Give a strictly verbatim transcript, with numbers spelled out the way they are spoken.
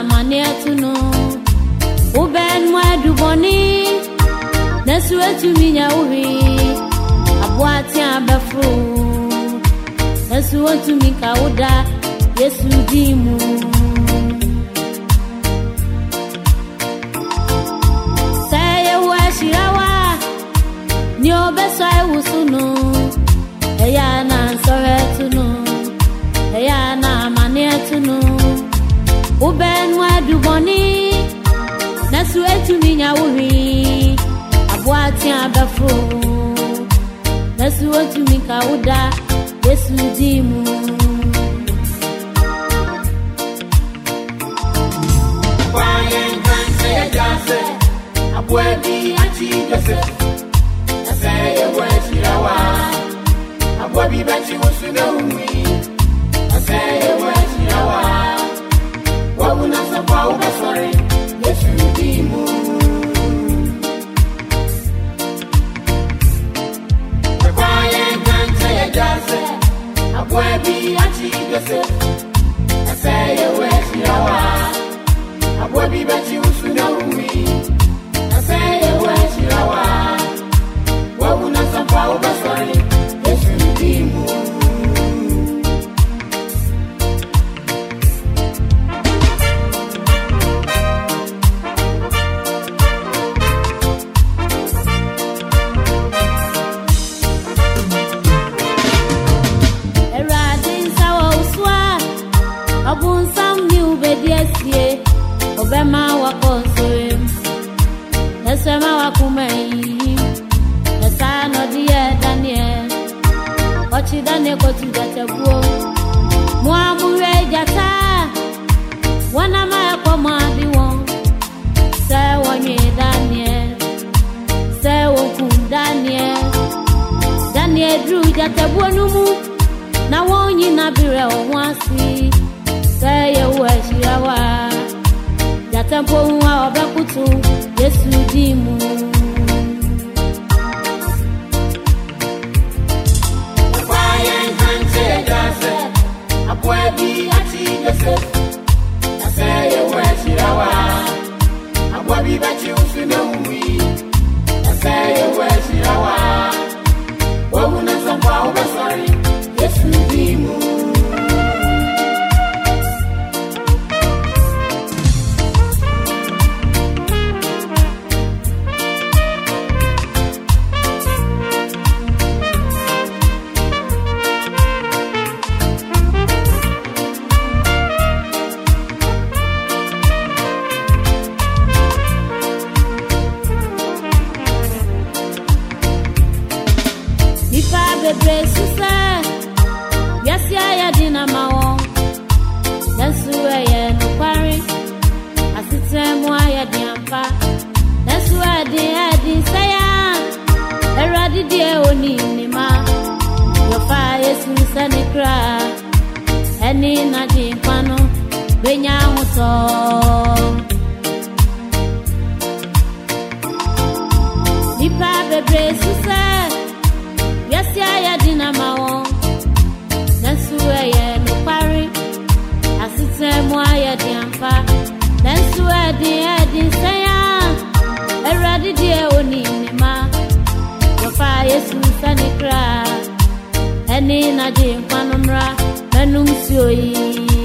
manietuno uben mwedu boni nesuetu minya uhi abwati abefu nesuetu mikauda Yesu dimu saye washirawa niobesa ewusunu eya na soretuno eya na manietuno uben mwedu boni nesuetu minya uhi abwati abefu nesuetu mikauda Yesu dimu Abwebi achi Joseph Aseye weshirawa Abwebi bachi usuna umwi Aseye weshirawa Wabuna sapa ubasore Yesu dimu Kwaye kante ya jase Abwebi achi Joseph Aseye weshirawa Abwebi bachi usuna umwi Aseye weshirawa Wabuna sapa ubasore Yesu dimu Eradin sawa uswa Abun sam ni ubediesie Obema wakonsoe Nesema wakumei Nesano diye Daniel Ochi Daniel kotu jatebuo Muamure jata Wana maya kwa mwadiwon Se wanye Daniel Se wokum Daniel Daniel drew jatebuo numu Na wonyi nabire omwasi Se ye weshirawa Jatempo uwa obekutu Yesu dimu Kwaye kante ya jase Abwebi achi Joseph Aseye weshirawa Abwebi bachi usuna umwi Aseye weshirawa Wabuna sapa ubasore Yesu dimu Ifa bebre susa Yasi aya dina mawo Nesu eye nukwari Asitemu aya diampa Nesu adi adi saya Eradi die oni nima Yofa Yesu sanikra Eni na jimpano Benya uto Ifa bebre susa Yasi aya dina mawo Nesu eye nukwari Asitemu aya diampa Nesu adi adi saya Eradi die oni nima Yofa Yesu sanikra Eni na jimpano mra Menum sioi